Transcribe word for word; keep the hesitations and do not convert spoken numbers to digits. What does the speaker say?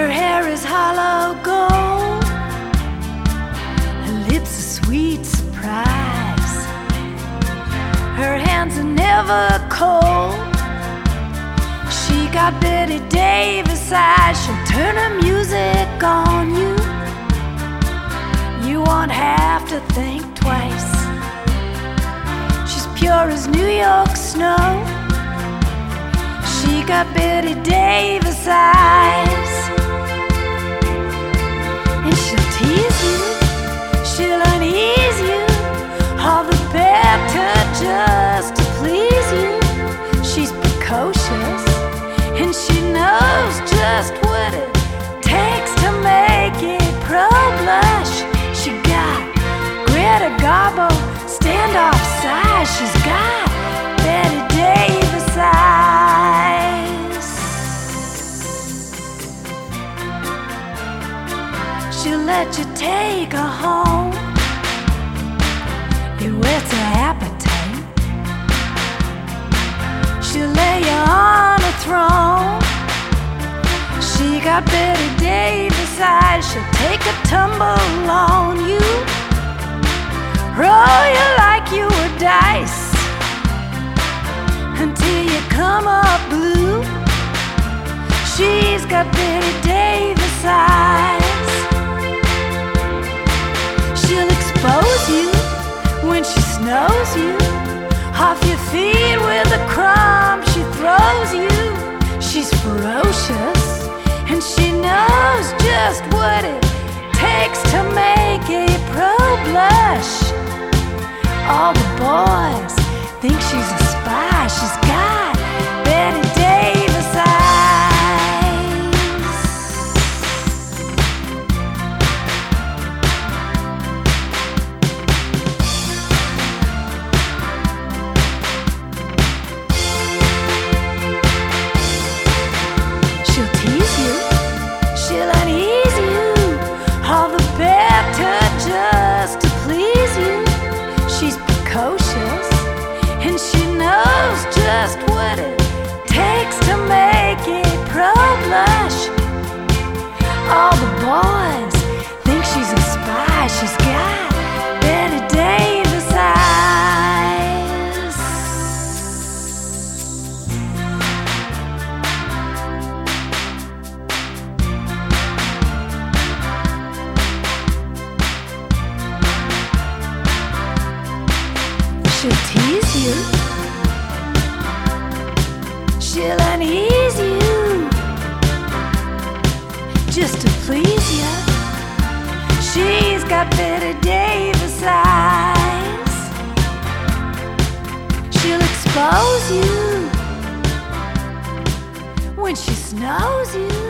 Her hair is hollow gold, her lips a sweet surprise. Her hands are never cold. She got Betty Davis eyes. She'll turn her music on you. You won't have to think twice. She's pure as New York snow. She got Betty Davis eyes. And she'll tease you, she'll unease you, all the better just to please you. She's precocious, and she knows just what it takes to make it pro-blush. She got Greta Garbo standoff size. She's got Betty Davis eyes. She'll let you take her home. It whets her appetite. She'll lay you on a throne. She got Betty Davis eyes. She'll take a tumble on you, roll you like you were dice, until you come up blue. She's got Betty Davis eyes. She'll expose you when she snows you, off your feet with a crumb she throws you. She's ferocious, and she knows just what it takes to make a pro blush. All the boys think she's a spy. She's got Betty Davis eyes. She'll tease you, she'll unease you, all the better just to please you. She's precocious, and she knows just what it takes to make it pro-blush. All the boys think she's a spy. She's got Betty Davis eyes. She'll tease you, she'll unease you, just to please you. She's got Betty Davis eyes. She'll expose you when she snows you.